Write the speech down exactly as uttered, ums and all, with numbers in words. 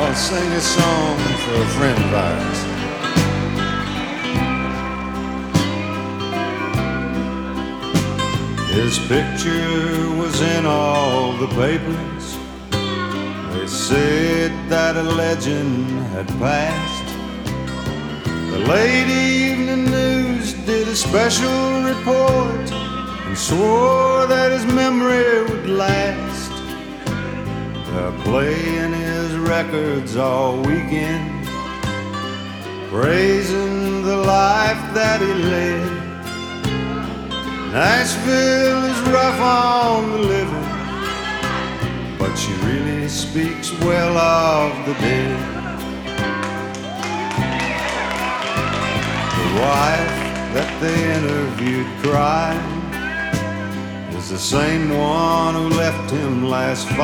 I'll sing a song for a friend of ours. His picture was in all the papers. They said that a legend had passed. The late evening news did a special report and swore that his memory would last. They're playing his records all weekend, praising the life that he led. Nashville is rough on the living, but she really speaks well of the dead. The wife that they interviewed crying is the same one who left him last fall.